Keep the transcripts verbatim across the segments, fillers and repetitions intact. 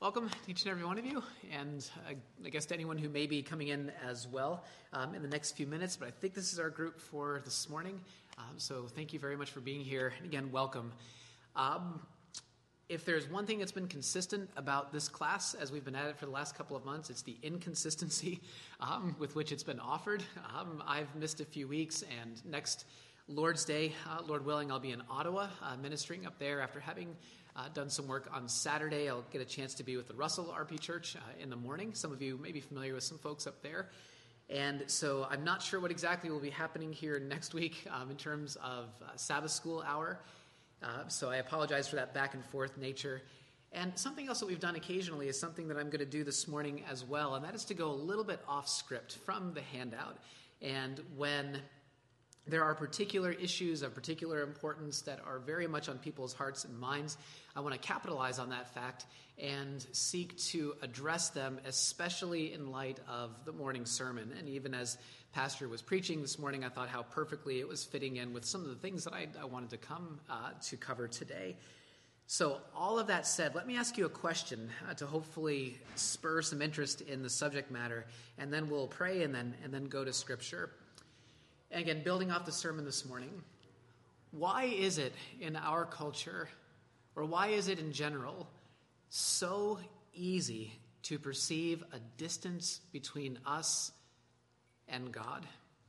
welcome to each and every one of you, and uh, I guess to anyone who may be coming in as well um, in the next few minutes, but I think this is our group for this morning, um, so thank you very much for being here, and again, welcome. Um, if there's one thing that's been consistent about this class as we've been at it for the last couple of months, it's the inconsistency um, with which it's been offered. Um, I've missed a few weeks, and next Lord's Day, uh, Lord willing, I'll be in Ottawa uh, ministering up there after having Uh, done some work on Saturday. I'll get a chance to be with the Russell R P Church uh, in the morning. Some of you may be familiar with some folks up there. And so I'm not sure what exactly will be happening here next week um, in terms of uh, Sabbath school hour. Uh, so I apologize for that back and forth nature. And something else that we've done occasionally is something that I'm going to do this morning as well, and that is to go a little bit off script from the handout. And when there are particular issues of particular importance that are very much on people's hearts and minds, I want to capitalize on that fact and seek to address them, especially in light of the morning sermon. And even as Pastor was preaching this morning, I thought how perfectly it was fitting in with some of the things that I, I wanted to come uh, to cover today. So all of that said, let me ask you a question uh, to hopefully spur some interest in the subject matter, and then we'll pray and then and then go to Scripture. And again, building off the sermon this morning, why is it in our culture, or why is it in general, so easy to perceive a distance between us and God?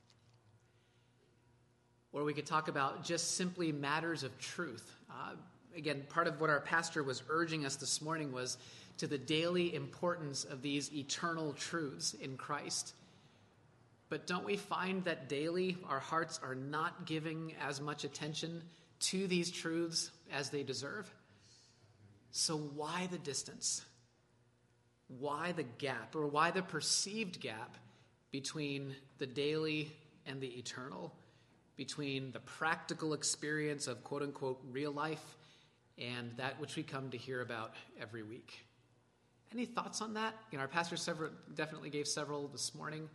Or we could talk about just simply matters of truth. Uh, again, part of what our pastor was urging us this morning was to the daily importance of these eternal truths in Christ. But don't we find that daily our hearts are not giving as much attention to these truths as they deserve? So why the distance? Why the gap, or why the perceived gap between the daily and the eternal, between the practical experience of quote-unquote real life and that which we come to hear about every week? Any thoughts on that? You know, our pastor several, definitely gave several this morning.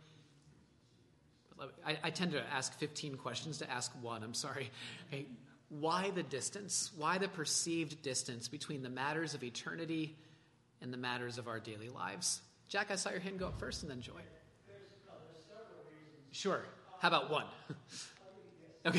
I, I tend to ask fifteen questions to ask one. I'm sorry. Okay. Why the distance? Why the perceived distance between the matters of eternity and the matters of our daily lives? Jack, I saw your hand go up first, and then Joy. There's, no, there's several reasons. Sure. How about one? Okay.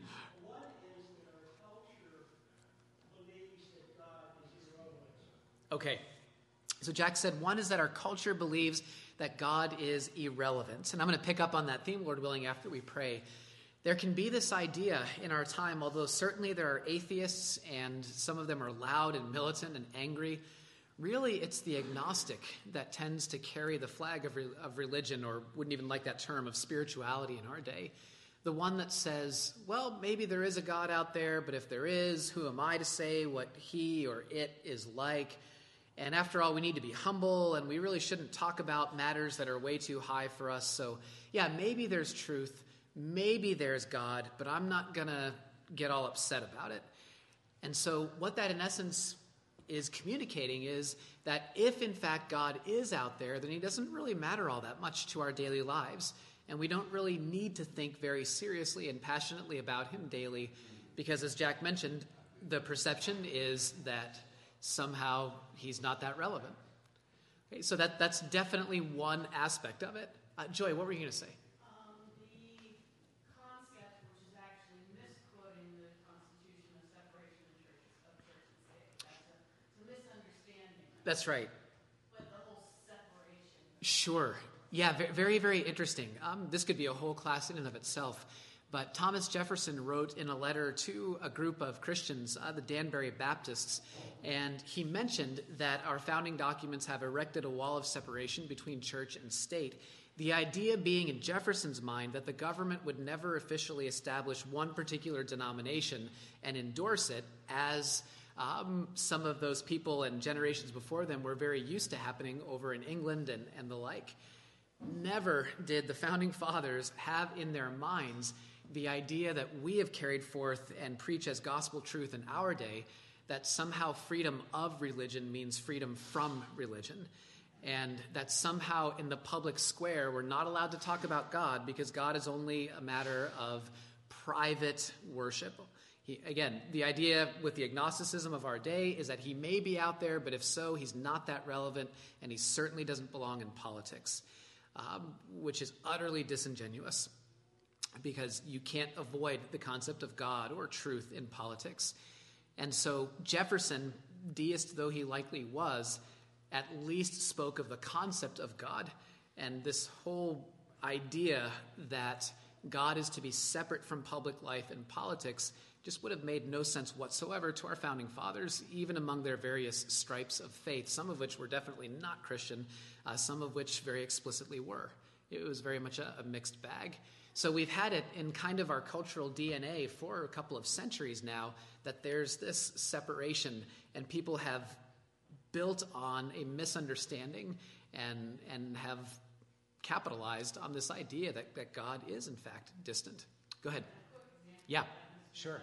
One is that our culture believes that God is irrelevant. Okay. So Jack said one is that our culture believes that God is irrelevant. And I'm going to pick up on that theme, Lord willing, after we pray. There can be this idea in our time, although certainly there are atheists and some of them are loud and militant and angry. Really, it's the agnostic that tends to carry the flag of, re- of religion, or wouldn't even like that term, of spirituality in our day. The one that says, well, maybe there is a God out there, but if there is, who am I to say what he or it is like? And after all, we need to be humble, and we really shouldn't talk about matters that are way too high for us. So, yeah, maybe there's truth, maybe there's God, but I'm not going to get all upset about it. And so what that, in essence, is communicating is that if, in fact, God is out there, then he doesn't really matter all that much to our daily lives. And we don't really need to think very seriously and passionately about him daily, because, as Jack mentioned, the perception is that somehow he's not that relevant. Okay, so that, that's definitely one aspect of it. Uh, Joy, what were you going to say? Um, the concept, which is actually misquoting the Constitution of separation of church, of church and state. That's a, it's a misunderstanding. That's right. But the whole separation. Sure. Yeah, very, very interesting. Um, this could be a whole class in and of itself. But Thomas Jefferson wrote in a letter to a group of Christians, uh, the Danbury Baptists, and he mentioned that our founding documents have erected a wall of separation between church and state. The idea being in Jefferson's mind that the government would never officially establish one particular denomination and endorse it, as um, some of those people and generations before them were very used to happening over in England and, and the like. Never did the founding fathers have in their minds the idea that we have carried forth and preach as gospel truth in our day, that somehow freedom of religion means freedom from religion, and that somehow in the public square we're not allowed to talk about God because God is only a matter of private worship. He, again, the idea with the agnosticism of our day is that he may be out there, but if so, he's not that relevant, and he certainly doesn't belong in politics, um, which is utterly disingenuous, because you can't avoid the concept of God or truth in politics. And so Jefferson, deist though he likely was, at least spoke of the concept of God, and this whole idea that God is to be separate from public life and politics just would have made no sense whatsoever to our founding fathers, even among their various stripes of faith, some of which were definitely not Christian, uh, some of which very explicitly were. It was very much a, a mixed bag. So we've had it in kind of our cultural D N A for a couple of centuries now that there's this separation, and people have built on a misunderstanding and and have capitalized on this idea that, that God is, in fact, distant. Go ahead. Yeah, sure.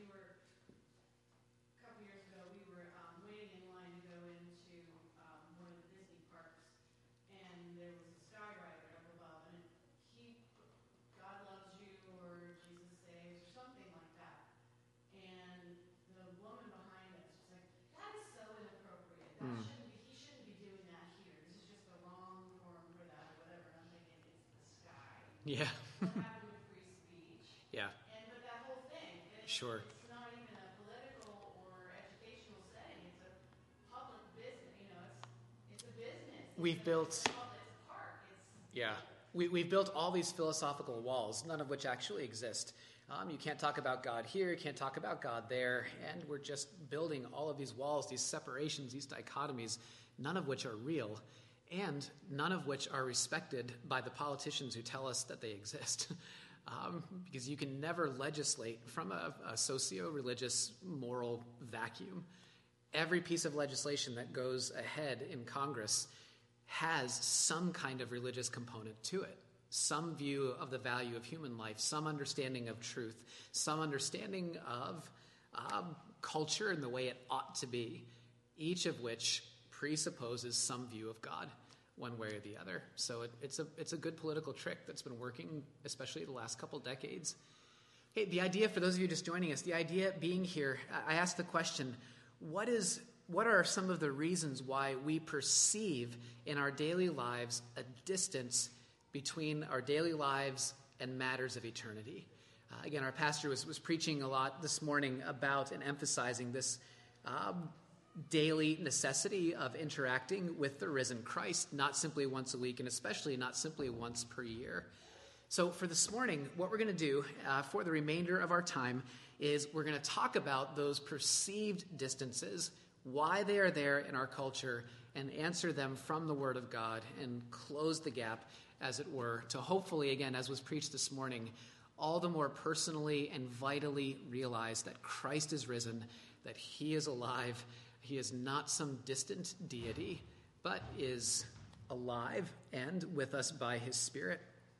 Yeah. What happened to free speech? Yeah. And but that whole thing, it's, Sure. it's not even a political or educational setting. It's a public business. You know, it's it's a business. We've it's built. A, it's a park. It's, yeah. We we've built all these philosophical walls, none of which actually exist. Um, you can't talk about God here, you can't talk about God there, and we're just building all of these walls, these separations, these dichotomies, none of which are real. And none of which are respected by the politicians who tell us that they exist. um, because you can never legislate from a, a socio-religious moral vacuum. Every piece of legislation that goes ahead in Congress has some kind of religious component to it, some view of the value of human life, some understanding of truth, some understanding of um, culture and the way it ought to be, each of which presupposes some view of God, one way or the other. So it, it's a it's a good political trick that's been working, especially the last couple decades. Hey, the idea, for those of you just joining us, the idea being here, I asked the question, what is what are some of the reasons why we perceive in our daily lives a distance between our daily lives and matters of eternity? Uh, again, our pastor was, was preaching a lot this morning about and emphasizing this um, daily necessity of interacting with the risen Christ, not simply once a week, and especially not simply once per year. So for this morning, what we're going to do uh, for the remainder of our time is we're going to talk about those perceived distances, why they are there in our culture, and answer them from the Word of God and close the gap, as it were, to hopefully, again, as was preached this morning, all the more personally and vitally realize that Christ is risen, that he is alive. He is not some distant deity, but is alive and with us by his Spirit.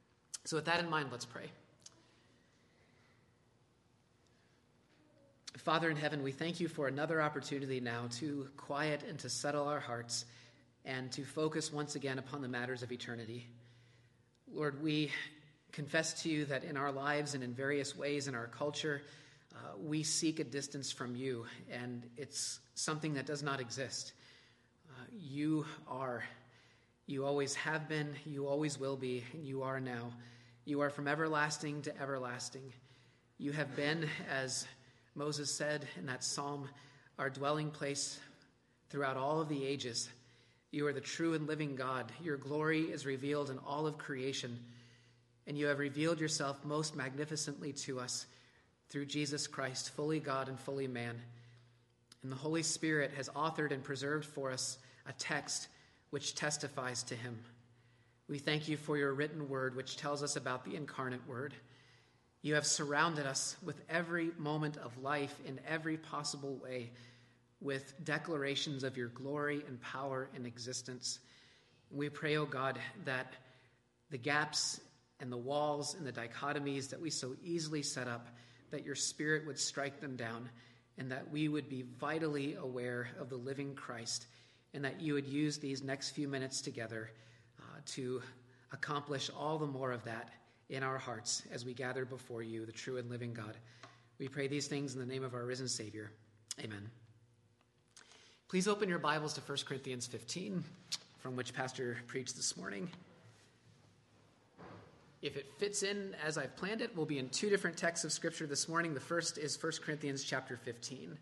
So with that in mind, let's pray. Father in heaven, we thank you for another opportunity now to quiet and to settle our hearts and to focus once again upon the matters of eternity. Lord, we confess to you that in our lives and in various ways in our culture, uh, we seek a distance from you, and it's something that does not exist. Uh, you are, you always have been, you always will be, and you are now. You are from everlasting to everlasting. You have been, as Moses said in that psalm, our dwelling place throughout all of the ages. You are the true and living God. Your glory is revealed in all of creation, and you have revealed yourself most magnificently to us through Jesus Christ, fully God and fully man. And the Holy Spirit has authored and preserved for us a text which testifies to him. We thank you for your written word, which tells us about the incarnate word. You have surrounded us with every moment of life in every possible way, with declarations of your glory and power and existence. We pray, O God, that the gaps and the walls and the dichotomies that we so easily set up, that your Spirit would strike them down, and that we would be vitally aware of the living Christ, and that you would use these next few minutes together uh, to accomplish all the more of that in our hearts as we gather before you, the true and living God. We pray these things in the name of our risen Savior. Amen. Please open your Bibles to First Corinthians fifteen, from which Pastor preached this morning. If it fits in as I've planned it, we'll be in two different texts of Scripture this morning. The first is First Corinthians chapter fifteen.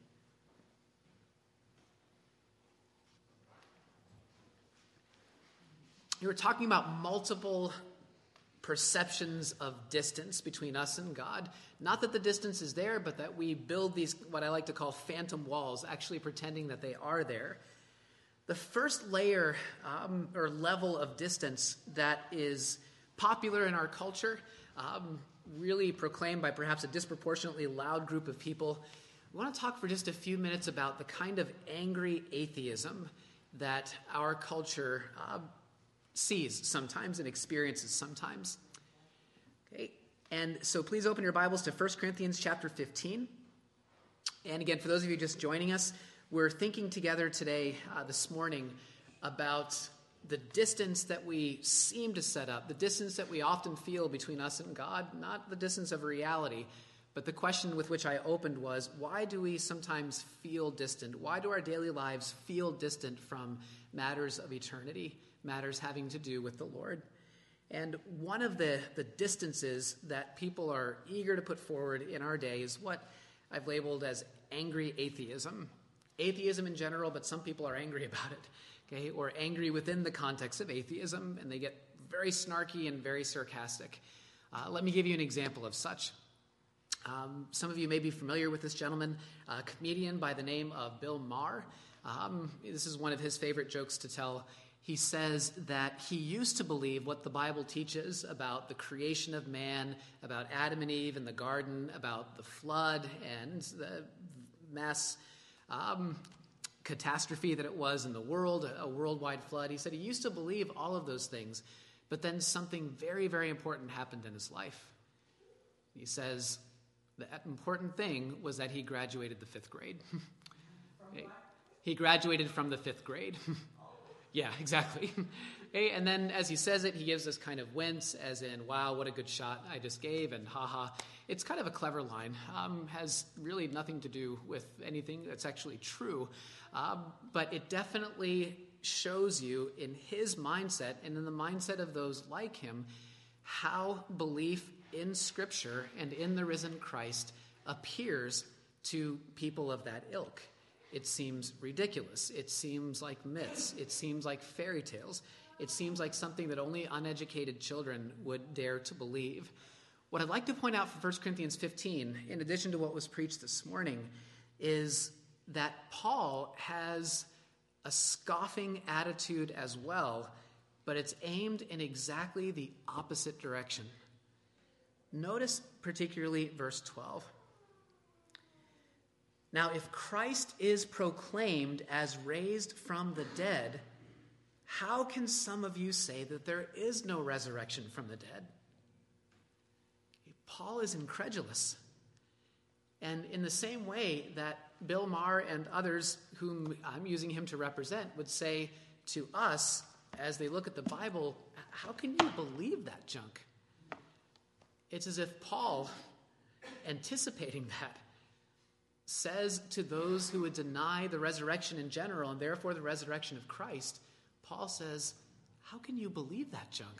We were talking about multiple perceptions of distance between us and God. Not that the distance is there, but that we build these, what I like to call phantom walls, actually pretending that they are there. The first layer um, or level of distance that is popular in our culture, um, really proclaimed by perhaps a disproportionately loud group of people. I want to talk for just a few minutes about the kind of angry atheism that our culture uh, sees sometimes and experiences sometimes. Okay, and so please open your Bibles to First Corinthians chapter fifteen. And again, for those of you just joining us, we're thinking together today, uh, this morning, about the distance that we seem to set up, the distance that we often feel between us and God, not the distance of reality, but the question with which I opened was, why do we sometimes feel distant? Why do our daily lives feel distant from matters of eternity, matters having to do with the Lord? And one of the, the distances that people are eager to put forward in our day is what I've labeled as angry atheism. Atheism in general, but some people are angry about it. Okay, or angry within the context of atheism, and they get very snarky and very sarcastic. Uh, let me give you an example of such. Um, some of you may be familiar with this gentleman, a comedian by the name of Bill Maher. Um, this is one of his favorite jokes to tell. He says that he used to believe what the Bible teaches about the creation of man, about Adam and Eve in the garden, about the flood and the mass um catastrophe that it was in the world, a worldwide flood. He said he used to believe all of those things, but then something very, very important happened in his life. He says that important thing was that he graduated the fifth grade. He graduated from the fifth grade. Yeah, exactly. And then as he says it, he gives this kind of wince, as in, wow, what a good shot I just gave, and haha. It's kind of a clever line. Um, has really nothing to do with anything that's actually true. Uh, but it definitely shows you in his mindset and in the mindset of those like him how belief in Scripture and in the risen Christ appears to people of that ilk. It seems ridiculous. It seems like myths. It seems like fairy tales. It seems like something that only uneducated children would dare to believe. What I'd like to point out from First Corinthians fifteen, in addition to what was preached this morning, is that Paul has a scoffing attitude as well, but it's aimed in exactly the opposite direction. Notice particularly verse twelve. Now, if Christ is proclaimed as raised from the dead, how can some of you say that there is no resurrection from the dead? Paul is incredulous. And in the same way that Bill Maher and others whom I'm using him to represent would say to us as they look at the Bible, how can you believe that junk? It's as if Paul, anticipating that, says to those who would deny the resurrection in general and therefore the resurrection of Christ, Paul says, how can you believe that junk?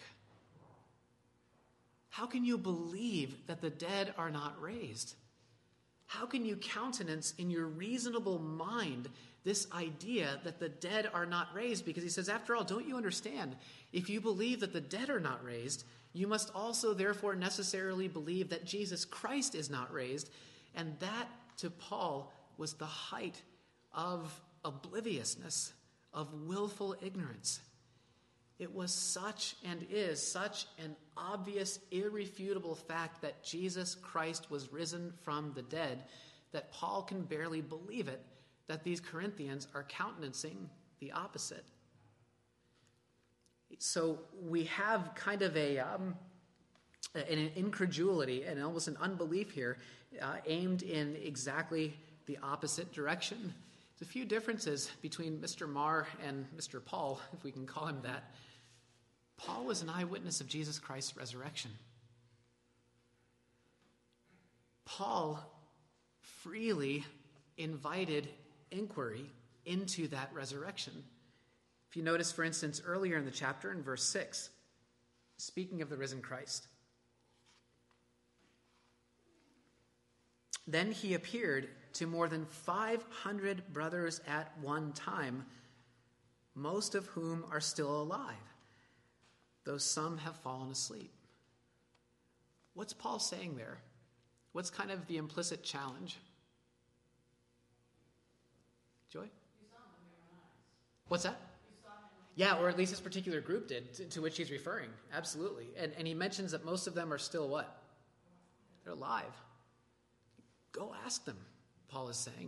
How can you believe that the dead are not raised? How can you countenance in your reasonable mind this idea that the dead are not raised? Because he says, after all, don't you understand? If you believe that the dead are not raised, you must also therefore necessarily believe that Jesus Christ is not raised. And that, to Paul, was the height of obliviousness, of willful ignorance. It was such and is such an obvious, irrefutable fact that Jesus Christ was risen from the dead that Paul can barely believe it, that these Corinthians are countenancing the opposite. So we have kind of a um, an incredulity and almost an unbelief here uh, aimed in exactly the opposite direction. There's a few differences between Mister Maher and Mister Paul, if we can call him that. Paul was an eyewitness of Jesus Christ's resurrection. Paul freely invited inquiry into that resurrection. If you notice, for instance, earlier in the chapter in verse six, speaking of the risen Christ, then he appeared to more than five hundred brothers at one time, most of whom are still alive, though some have fallen asleep. What's Paul saying there? What's kind of the implicit challenge? Joy? You saw him with your own eyes. What's that? You saw him with Yeah, or at least this particular group did, to, to which he's referring. Absolutely. And, and he mentions that most of them are still what? They're alive. Go ask them, Paul is saying.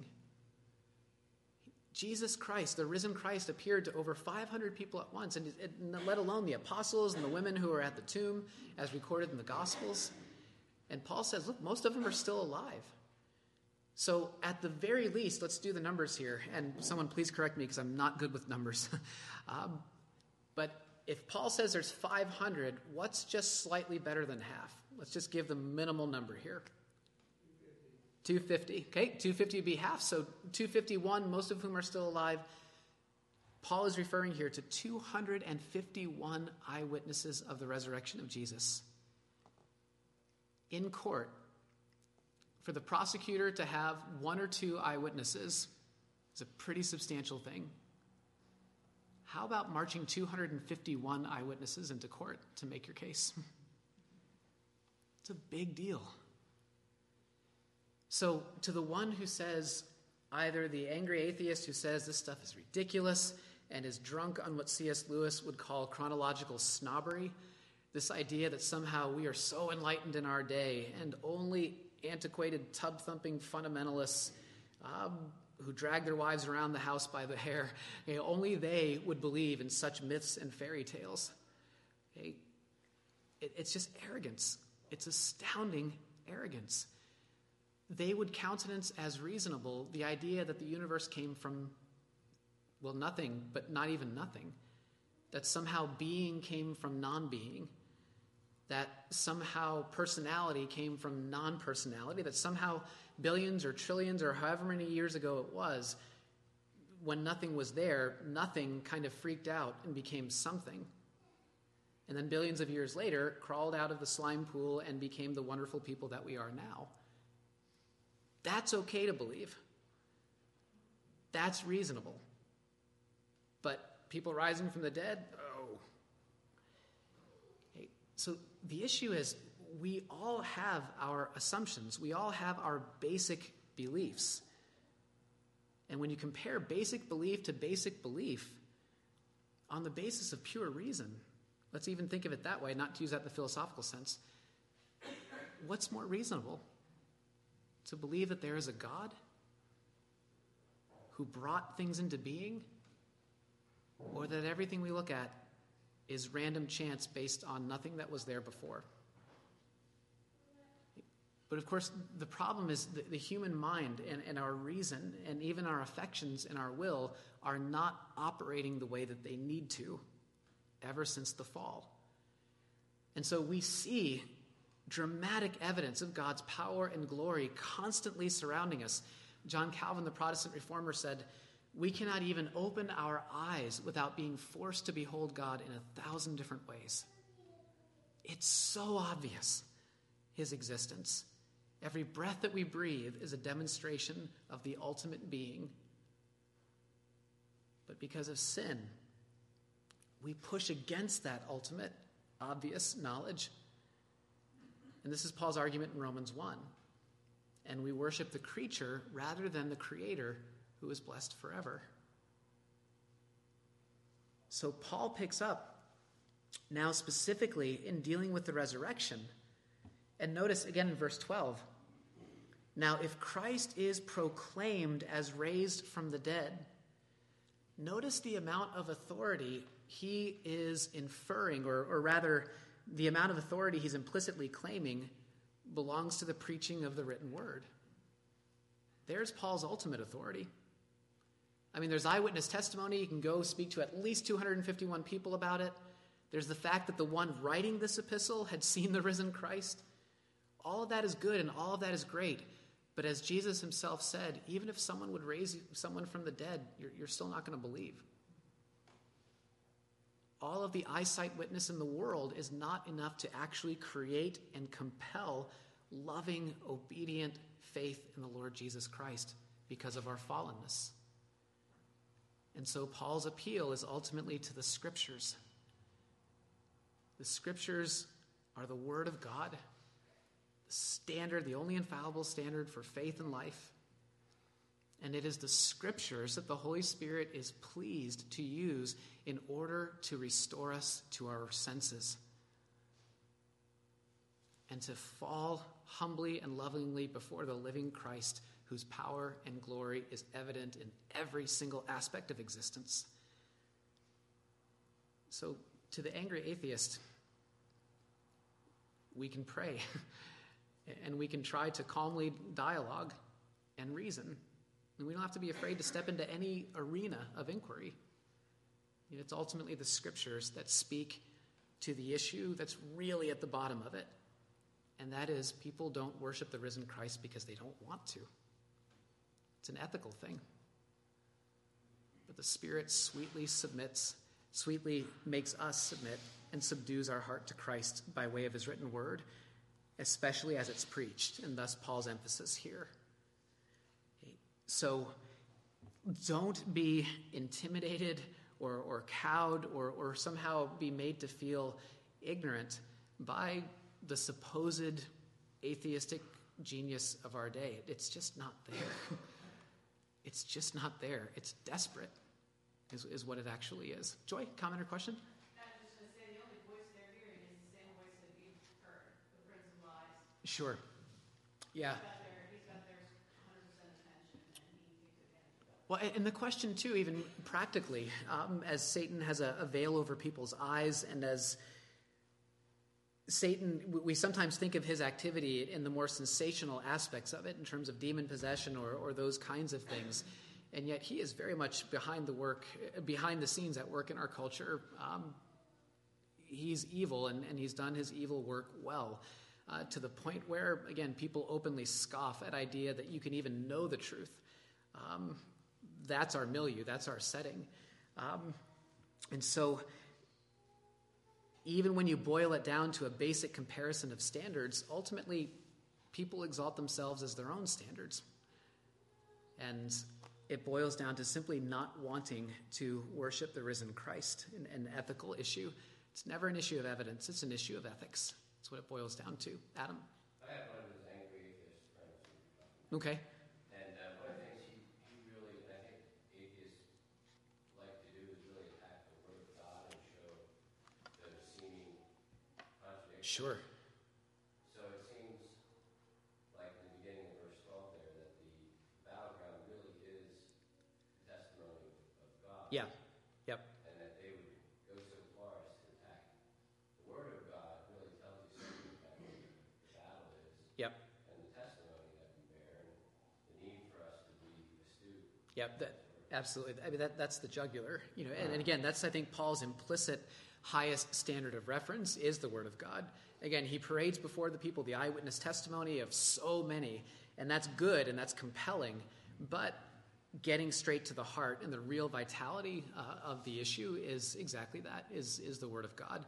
Jesus Christ, the risen Christ, appeared to over five hundred people at once, and, and let alone the apostles and the women who were at the tomb, as recorded in the Gospels. And Paul says, look, most of them are still alive. So at the very least, let's do the numbers here. And someone please correct me because I'm not good with numbers. um, but if Paul says there's five hundred, what's just slightly better than half? Let's just give the minimal number here. two fifty. Okay, two fifty would be half, so two fifty-one, most of whom are still alive. Paul is referring here to two hundred fifty-one eyewitnesses of the resurrection of Jesus. In court, for the prosecutor to have one or two eyewitnesses is a pretty substantial thing. How about marching two hundred fifty-one eyewitnesses into court to make your case? It's a big deal. So to the one who says, either the angry atheist who says this stuff is ridiculous and is drunk on what C S Lewis would call chronological snobbery, this idea that somehow we are so enlightened in our day and only antiquated tub-thumping fundamentalists um, who drag their wives around the house by the hair, you know, only they would believe in such myths and fairy tales. Okay? It, it's just arrogance. It's astounding arrogance. They would countenance as reasonable the idea that the universe came from, well, nothing, but not even nothing. That somehow being came from non-being. That somehow personality came from non-personality. That somehow billions or trillions or however many years ago it was, when nothing was there, nothing kind of freaked out and became something. And then billions of years later, crawled out of the slime pool and became the wonderful people that we are now. That's okay to believe. That's reasonable. But people rising from the dead, oh. Okay, so the issue is we all have our assumptions. We all have our basic beliefs. And when you compare basic belief to basic belief on the basis of pure reason, let's even think of it that way, not to use that in the philosophical sense, what's more reasonable? To believe that there is a God who brought things into being, or that everything we look at is random chance based on nothing that was there before. But of course, the problem is the, the human mind and, and our reason and even our affections and our will are not operating the way that they need to ever since the fall. And so we see dramatic evidence of God's power and glory constantly surrounding us. John Calvin, the Protestant reformer, said, we cannot even open our eyes without being forced to behold God in a thousand different ways. It's so obvious, his existence. Every breath that we breathe is a demonstration of the ultimate being. But because of sin, we push against that ultimate, obvious knowledge. And this is Paul's argument in Romans one. And we worship the creature rather than the creator who is blessed forever. So Paul picks up now specifically in dealing with the resurrection. And notice again in verse twelve. Now, if Christ is proclaimed as raised from the dead, notice the amount of authority he is inferring, or, or rather, the amount of authority he's implicitly claiming belongs to the preaching of the written word. There's Paul's ultimate authority. I mean, there's eyewitness testimony. You can go speak to at least two hundred fifty-one people about it. There's the fact that the one writing this epistle had seen the risen Christ. All of that is good and all of that is great. But as Jesus himself said, even if someone would raise someone from the dead, you're, you're still not going to believe. All of the eyesight witness in the world is not enough to actually create and compel loving, obedient faith in the Lord Jesus Christ because of our fallenness. And so Paul's appeal is ultimately to the Scriptures. The Scriptures are the Word of God, the standard, the only infallible standard for faith and life. And it is the Scriptures that the Holy Spirit is pleased to use in order to restore us to our senses and to fall humbly and lovingly before the living Christ, whose power and glory is evident in every single aspect of existence. So, to the angry atheist, we can pray and we can try to calmly dialogue and reason. And we don't have to be afraid to step into any arena of inquiry. It's ultimately the Scriptures that speak to the issue that's really at the bottom of it. And that is, people don't worship the risen Christ because they don't want to. It's an ethical thing. But the Spirit sweetly submits, sweetly makes us submit, and subdues our heart to Christ by way of his written word, especially as it's preached. And thus Paul's emphasis here. So don't be intimidated or, or cowed or, or somehow be made to feel ignorant by the supposed atheistic genius of our day. It's just not there. It's just not there. It's desperate, is, is what it actually is. Joy, comment or question? I was just going to say, the only voice they're hearing is the same voice that we've heard, the Prince of Lies. Sure. Yeah. He's got their, he's got their one hundred percent attention, and he takes advantage of it. Well, and the question, too, even practically, um, as Satan has a, a veil over people's eyes, and as Satan, we sometimes think of his activity in the more sensational aspects of it, in terms of demon possession or, or those kinds of things. And yet he is very much behind the work, behind the scenes at work in our culture. Um, he's evil, and, and he's done his evil work well, uh, to the point where, again, people openly scoff at idea that you can even know the truth. Um, that's our milieu, that's our setting. Um, and so even when you boil it down to a basic comparison of standards, ultimately people exalt themselves as their own standards. And it boils down to simply not wanting to worship the risen Christ, an, an ethical issue. It's never an issue of evidence, it's an issue of ethics. That's what it boils down to. Adam? I have one of those angry atheist friends. Okay. And uh, one of the things he, he really, and I think atheists like to do, is really attack the Word of God and show the seeming contradiction. Sure. So it seems like in the beginning of verse twelve there that the battleground really is the testimony of God. Yeah. Yep. And that they would go so far as to attack the Word of God really tells you something about what the battle is. Yep. And the testimony that we bear, and the need for us to be astute. Yep. That, absolutely. I mean, that, that's the jugular. You know, and, and again, that's, I think, Paul's implicit highest standard of reference is the Word of God. Again, he parades before the people the eyewitness testimony of so many, and that's good and that's compelling, but getting straight to the heart and the real vitality uh, of the issue is exactly that, is, is the Word of God.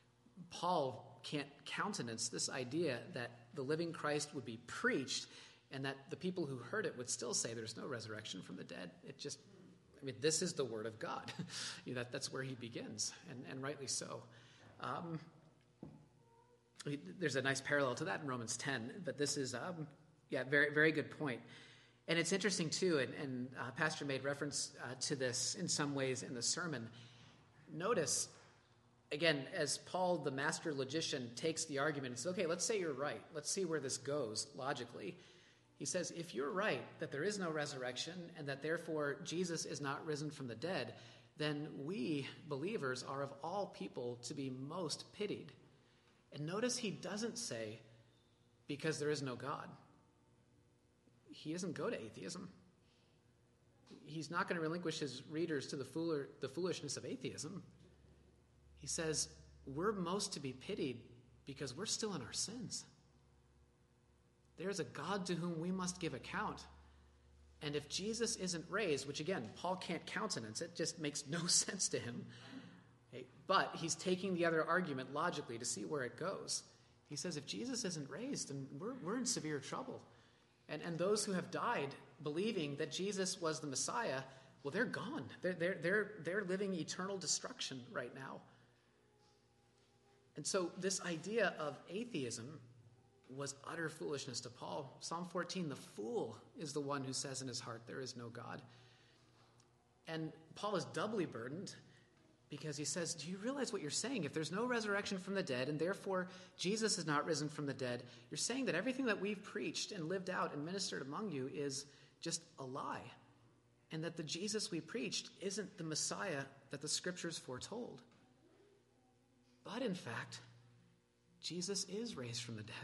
Paul can't countenance this idea that the living Christ would be preached and that the people who heard it would still say there's no resurrection from the dead. It just, I mean, this is the Word of God. You know, that, that's where he begins, and, and rightly so. Um, there's a nice parallel to that in Romans ten, but this is, um, yeah, very, very good point. And it's interesting, too, and, and uh, Pastor made reference uh, to this in some ways in the sermon. Notice, again, as Paul, the master logician, takes the argument and says, okay, let's say you're right. Let's see where this goes logically. He says, if you're right that there is no resurrection and that therefore Jesus is not risen from the dead, then we believers are of all people to be most pitied. And notice he doesn't say, because there is no God. He doesn't go to atheism. He's not going to relinquish his readers to the, fool- the foolishness of atheism. He says, we're most to be pitied because we're still in our sins. There's a God to whom we must give account. And if Jesus isn't raised, which again, Paul can't countenance, it just makes no sense to him. Okay, but he's taking the other argument logically to see where it goes. He says, if Jesus isn't raised, then we're, we're in severe trouble. And, and those who have died believing that Jesus was the Messiah, well, they're gone. They're, they're, they're, they're living eternal destruction right now. And so this idea of atheism was utter foolishness to Paul. Psalm fourteen, the fool is the one who says in his heart, there is no God. And Paul is doubly burdened because he says, do you realize what you're saying? If there's no resurrection from the dead, and therefore Jesus is not risen from the dead, you're saying that everything that we've preached and lived out and ministered among you is just a lie. And that the Jesus we preached isn't the Messiah that the scriptures foretold. But in fact, Jesus is raised from the dead.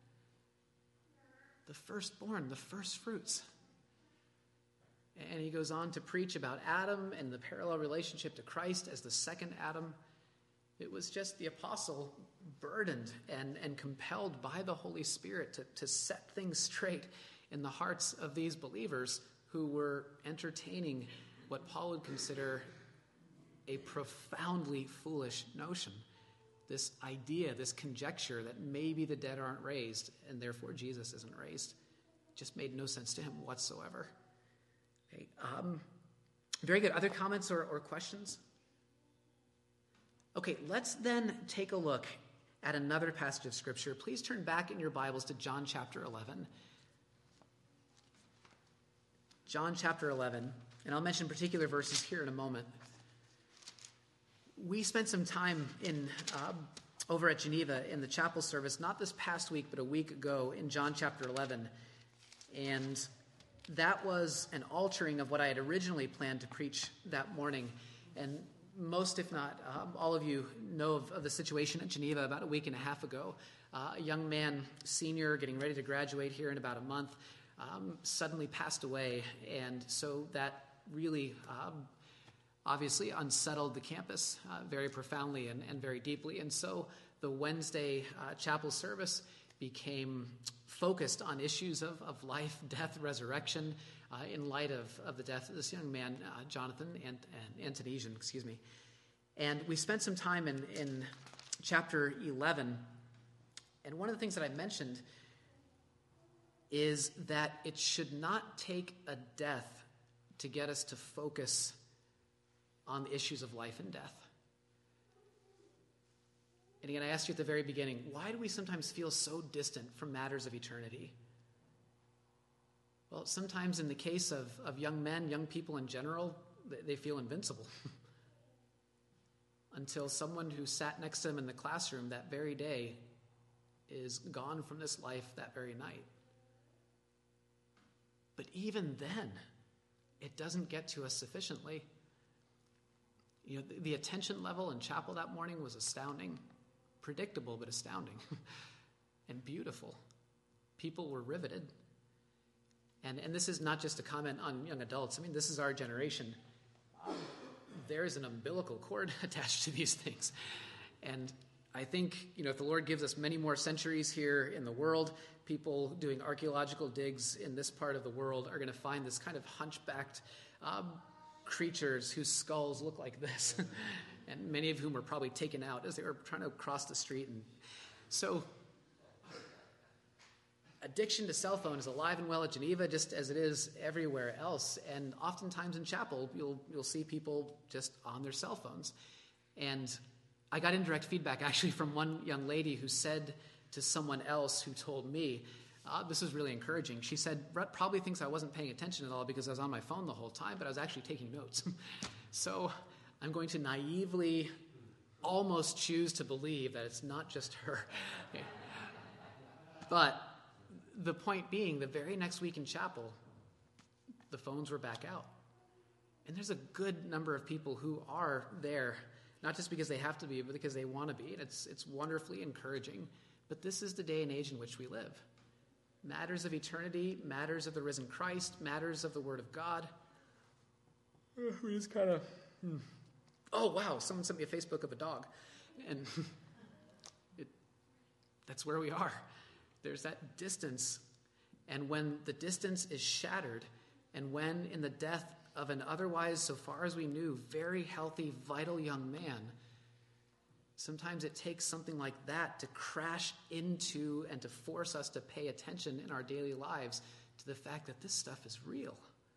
The firstborn, the first fruits. And he goes on to preach about Adam and the parallel relationship to Christ as the second Adam. It was just the apostle burdened and, and compelled by the Holy Spirit to, to set things straight in the hearts of these believers who were entertaining what Paul would consider a profoundly foolish notion. This idea, this conjecture that maybe the dead aren't raised and therefore Jesus isn't raised just made no sense to him whatsoever. Okay, um, very good. Other comments or, or questions? Okay, let's then take a look at another passage of Scripture. Please turn back in your Bibles to John chapter eleven. John chapter eleven, and I'll mention particular verses here in a moment. We spent some time in uh, over at Geneva in the chapel service, not this past week, but a week ago in John chapter eleven. And that was an altering of what I had originally planned to preach that morning. And most, if not um, all of you, know of, of the situation at Geneva about a week and a half ago. Uh, a young man, senior, getting ready to graduate here in about a month, um, suddenly passed away. And so that really um, obviously unsettled the campus uh, very profoundly and, and very deeply. And so the Wednesday uh, chapel service became focused on issues of, of life, death, resurrection, uh, in light of, of the death of this young man, uh, Jonathan and, and Antonesian, excuse me. And we spent some time in, in chapter eleven. And one of the things that I mentioned is that it should not take a death to get us to focus on the issues of life and death. And again, I asked you at the very beginning, why do we sometimes feel so distant from matters of eternity? Well, sometimes in the case of, of young men, young people in general, they, they feel invincible. Until someone who sat next to them in the classroom that very day is gone from this life that very night. But even then, it doesn't get to us sufficiently. You know, the, the attention level in chapel that morning was astounding. Predictable, but astounding. And beautiful. People were riveted. And, and this is not just a comment on young adults. I mean, this is our generation. Um, there is an umbilical cord attached to these things. And I think, you know, if the Lord gives us many more centuries here in the world, people doing archaeological digs in this part of the world are going to find this kind of hunchbacked um, creatures whose skulls look like this. And many of whom were probably taken out as they were trying to cross the street. And so addiction to cell phone is alive and well at Geneva, just as it is everywhere else. And oftentimes in chapel, you'll you'll see people just on their cell phones. And I got indirect feedback actually from one young lady who said to someone else who told me, uh, this was really encouraging. She said, Brett probably thinks I wasn't paying attention at all because I was on my phone the whole time, but I was actually taking notes. So I'm going to naively almost choose to believe that it's not just her. Okay. But the point being, the very next week in chapel, the phones were back out. And there's a good number of people who are there, not just because they have to be, but because they want to be. And it's, it's wonderfully encouraging. But this is the day and age in which we live. Matters of eternity, matters of the risen Christ, matters of the Word of God. We just kind of... Hmm. Oh, wow, someone sent me a Facebook of a dog. And it, that's where we are. There's that distance and when the distance is shattered, and when in the death of an otherwise, so far as we knew, very healthy, vital young man, sometimes it takes something like that to crash into and to force us to pay attention in our daily lives to the fact that this stuff is real.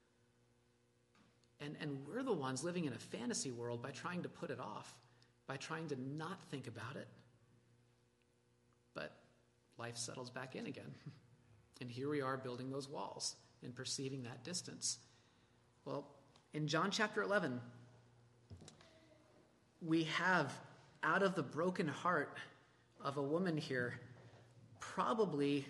And, and we're the ones living in a fantasy world by trying to put it off, by trying to not think about it. But life settles back in again. And here we are building those walls and perceiving that distance. Well, in John chapter eleven, we have, out of the broken heart of a woman here, probably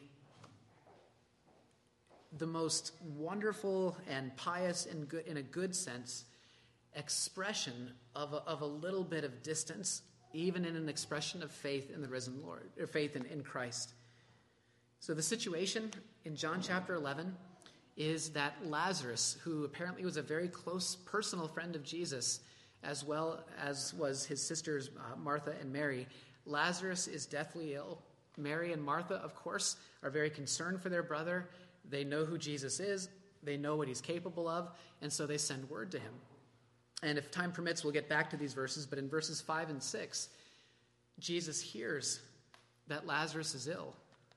the most wonderful and pious and good, in a good sense, expression of a, of a little bit of distance, even in an expression of faith in the risen Lord, or faith in, in Christ. So the situation in John chapter eleven is that Lazarus, who apparently was a very close personal friend of Jesus, as well as was his sisters uh, Martha and Mary, Lazarus is deathly ill. Mary and Martha, of course, are very concerned for their brother. They know who Jesus is. They know what he's capable of, and so they send word to him. And if time permits, we'll get back to these verses, but in verses five and six, Jesus hears that Lazarus is ill.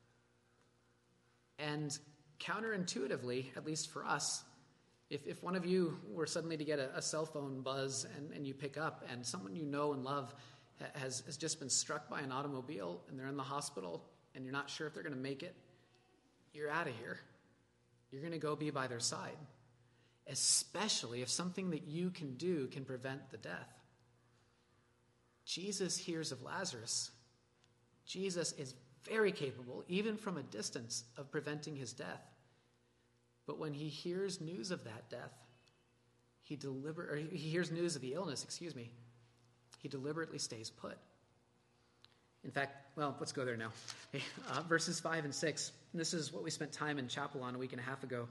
And counterintuitively, at least for us, if, if one of you were suddenly to get a, a cell phone buzz and, and you pick up and someone you know and love has, has just been struck by an automobile and they're in the hospital and you're not sure if they're going to make it, you're out of here. You're going to go be by their side, especially if something that you can do can prevent the death. Jesus hears of Lazarus. Jesus is very capable, even from a distance, of preventing his death. But when he hears news of that death, he deliber- or he hears news of the illness, excuse me, he deliberately stays put. In fact, well, let's go there now. Uh, verses five and six. This is what we spent time in chapel on a week and a half ago.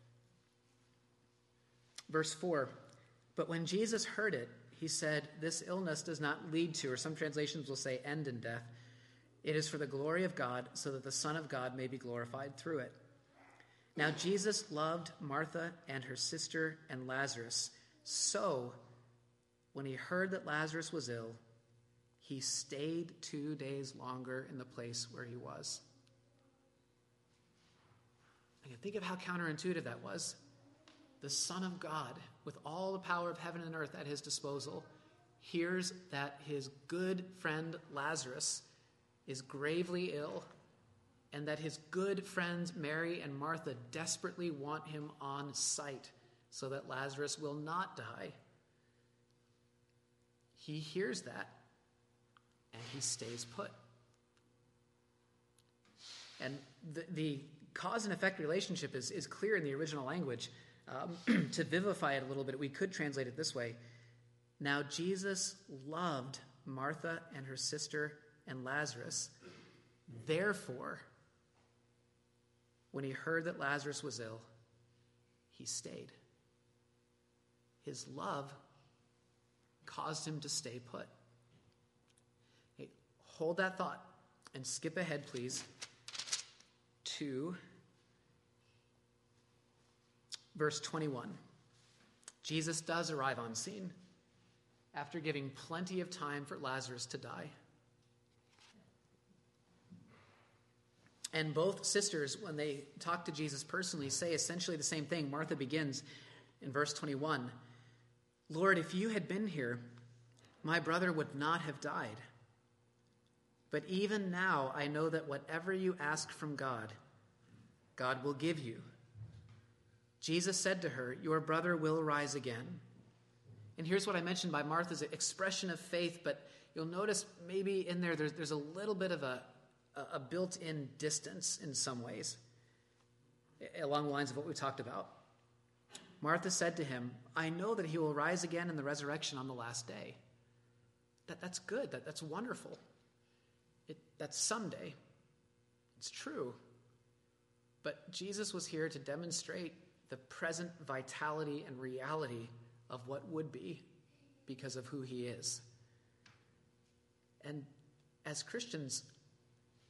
Verse four. But when Jesus heard it, he said, "This illness does not lead to," or some translations will say, "end in death. It is for the glory of God, so that the Son of God may be glorified through it." Now Jesus loved Martha and her sister and Lazarus. So when he heard that Lazarus was ill, he stayed two days longer in the place where he was. I can think of how counterintuitive that was. The Son of God, with all the power of heaven and earth at his disposal, hears that his good friend Lazarus is gravely ill, and that his good friends Mary and Martha desperately want him on sight so that Lazarus will not die. He hears that, and he stays put. And the, the cause and effect relationship is, is clear in the original language. Um, to vivify it a little bit, we could translate it this way. Now Jesus loved Martha and her sister and Lazarus. Therefore, when he heard that Lazarus was ill, he stayed. His love caused him to stay put. Hey, hold that thought and skip ahead, please, to verse twenty-one. Jesus does arrive on scene after giving plenty of time for Lazarus to die. And both sisters, when they talk to Jesus personally, say essentially the same thing. Martha begins in verse twenty-one, "Lord, if you had been here, my brother would not have died. But even now I know that whatever you ask from God, God will give you." Jesus said to her, "Your brother will rise again." And here's what I mentioned by Martha's expression of faith, but you'll notice maybe in there there's, there's a little bit of a, a built-in distance in some ways, along the lines of what we talked about. Martha said to him, "I know that he will rise again in the resurrection on the last day." That, that's good. That, that's wonderful. It, that's someday. It's true. But Jesus was here to demonstrate the present vitality and reality of what would be because of who he is. And as Christians,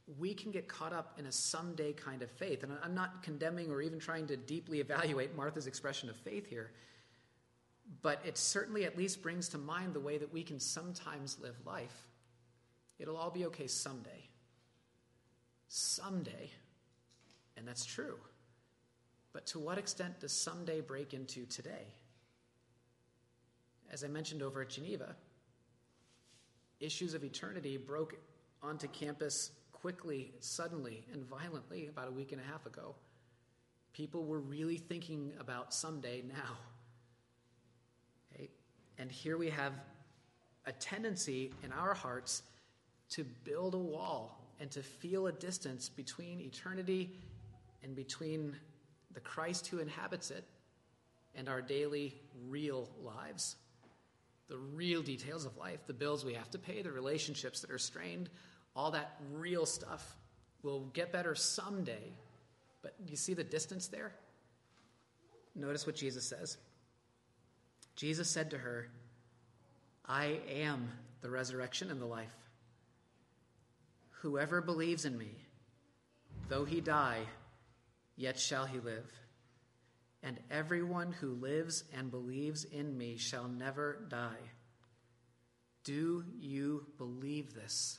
we can get caught up in a someday kind of faith. And I'm not condemning or even trying to deeply evaluate Martha's expression of faith here, but it certainly at least brings to mind the way that we can sometimes live life. It'll all be okay someday. Someday. And that's true. But to what extent does someday break into today? As I mentioned over at Geneva, issues of eternity broke onto campus quickly, suddenly, and violently about a week and a half ago. People were really thinking about someday now. Okay? And here we have a tendency in our hearts to build a wall and to feel a distance between eternity and between the Christ who inhabits it and our daily real lives. The real details of life, the bills we have to pay, the relationships that are strained, all that real stuff will get better someday. But you see the distance there? Notice what Jesus says. Jesus said to her, I am the resurrection and the life. Whoever believes in me, though he die, yet shall he live. And everyone who lives and believes in me shall never die. Do you believe this?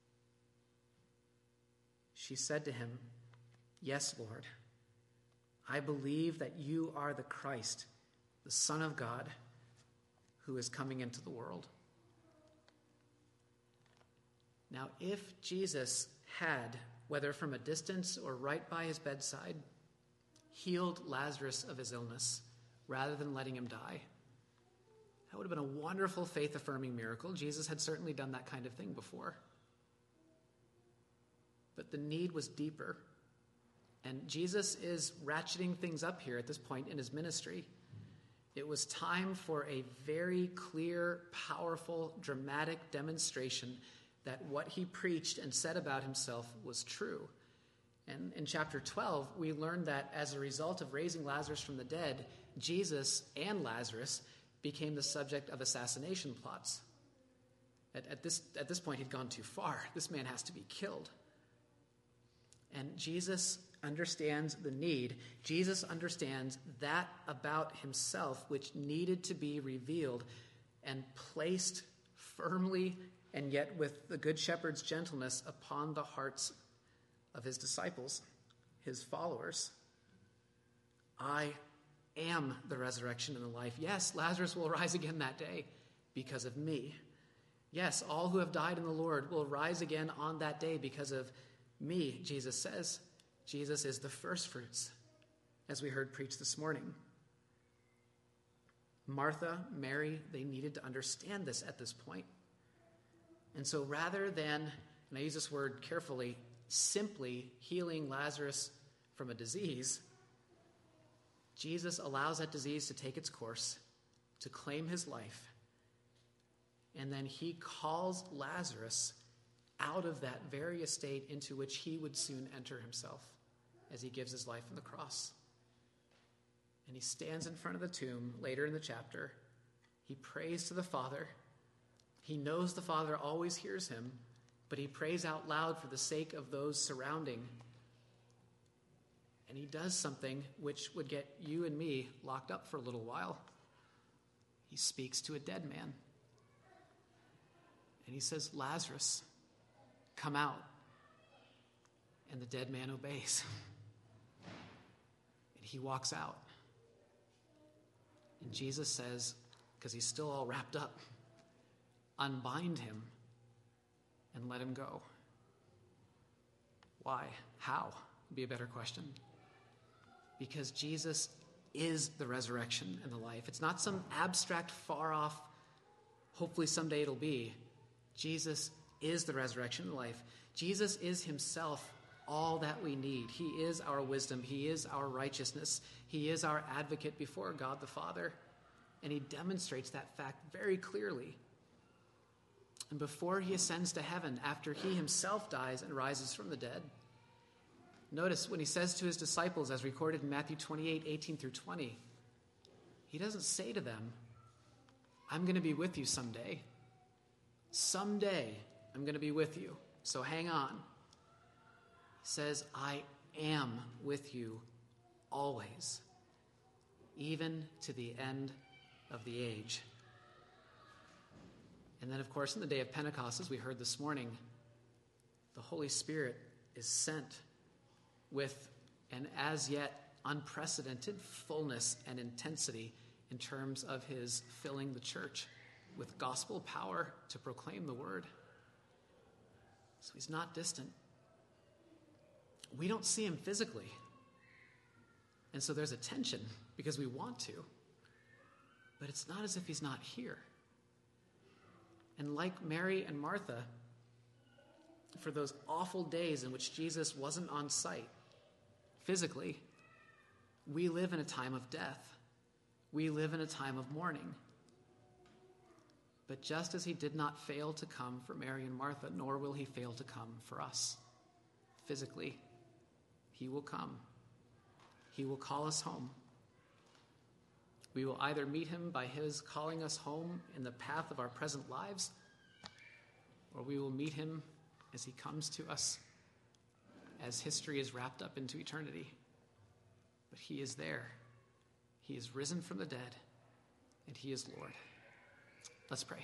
She said to him, Yes, Lord. I believe that you are the Christ, the Son of God, who is coming into the world. Now, if Jesus had, whether from a distance or right by his bedside, healed Lazarus of his illness rather than letting him die, that would have been a wonderful faith-affirming miracle. Jesus had certainly done that kind of thing before. But the need was deeper. And Jesus is ratcheting things up here at this point in his ministry. It was time for a very clear, powerful, dramatic demonstration that what he preached and said about himself was true. And in chapter twelve, we learned that as a result of raising Lazarus from the dead, Jesus and Lazarus became the subject of assassination plots. At, at, this, at this point, he'd gone too far. This man has to be killed. And Jesus understands the need. Jesus understands that about himself which needed to be revealed and placed firmly and yet with the Good Shepherd's gentleness upon the hearts of his disciples, his followers. I am the resurrection and the life. Yes, Lazarus will rise again that day because of me. Yes, all who have died in the Lord will rise again on that day because of me, Jesus says. Jesus is the first fruits, as we heard preached this morning. Martha, Mary, they needed to understand this at this point. And so rather than, and I use this word carefully, simply healing Lazarus from a disease, Jesus allows that disease to take its course, to claim his life, and then he calls Lazarus out of that very estate into which he would soon enter himself as he gives his life on the cross. And he stands in front of the tomb later in the chapter. He prays to the Father. He knows the Father always hears him, but he prays out loud for the sake of those surrounding. And he does something which would get you and me locked up for a little while. He speaks to a dead man. And he says, Lazarus, come out. And the dead man obeys. And he walks out. And Jesus says, because he's still all wrapped up, unbind him and let him go. Why? How? Would be a better question. Because Jesus is the resurrection and the life. It's not some abstract, far off, hopefully someday it'll be. Jesus is the resurrection and life. Jesus is himself all that we need. He is our wisdom. He is our righteousness. He is our advocate before God the Father. And he demonstrates that fact very clearly. And before he ascends to heaven, after he himself dies and rises from the dead, notice when he says to his disciples, as recorded in Matthew twenty-eight, eighteen through twenty, he doesn't say to them, I'm going to be with you someday. Someday I'm going to be with you, so hang on. says, I am with you always, even to the end of the age. And then, of course, in the day of Pentecost, as we heard this morning, the Holy Spirit is sent with an as yet unprecedented fullness and intensity in terms of his filling the church with gospel power to proclaim the word. So he's not distant. We don't see him physically. And so there's a tension because we want to. But it's not as if he's not here. And like Mary and Martha, for those awful days in which Jesus wasn't on site physically, we live in a time of death. We live in a time of mourning. But just as he did not fail to come for Mary and Martha, nor will he fail to come for us physically. He will come. He will call us home. We will either meet him by his calling us home in the path of our present lives, or we will meet him as he comes to us as history is wrapped up into eternity. But he is there. He is risen from the dead, and he is Lord. Let's pray.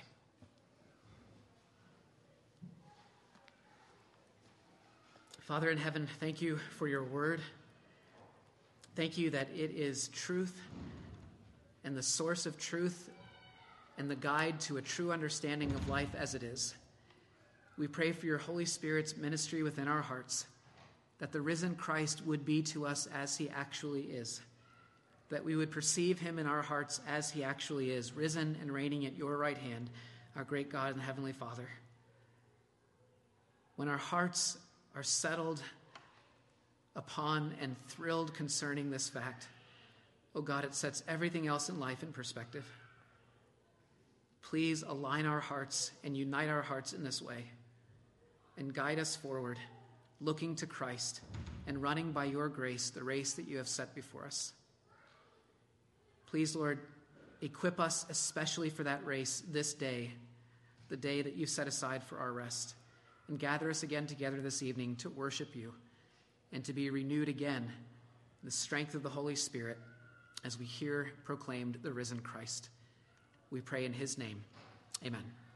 Father in heaven, thank you for your word. Thank you that it is truth and the source of truth and the guide to a true understanding of life as it is. We pray for your Holy Spirit's ministry within our hearts, that the risen Christ would be to us as he actually is, that we would perceive him in our hearts as he actually is, risen and reigning at your right hand, our great God and Heavenly Father. When our hearts are settled upon and thrilled concerning this fact, oh God, it sets everything else in life in perspective. Please align our hearts and unite our hearts in this way and guide us forward, looking to Christ and running by your grace the race that you have set before us. Please, Lord, equip us especially for that race this day, the day that you've set aside for our rest, and gather us again together this evening to worship you and to be renewed again in the strength of the Holy Spirit as we hear proclaimed the risen Christ. We pray in his name. Amen.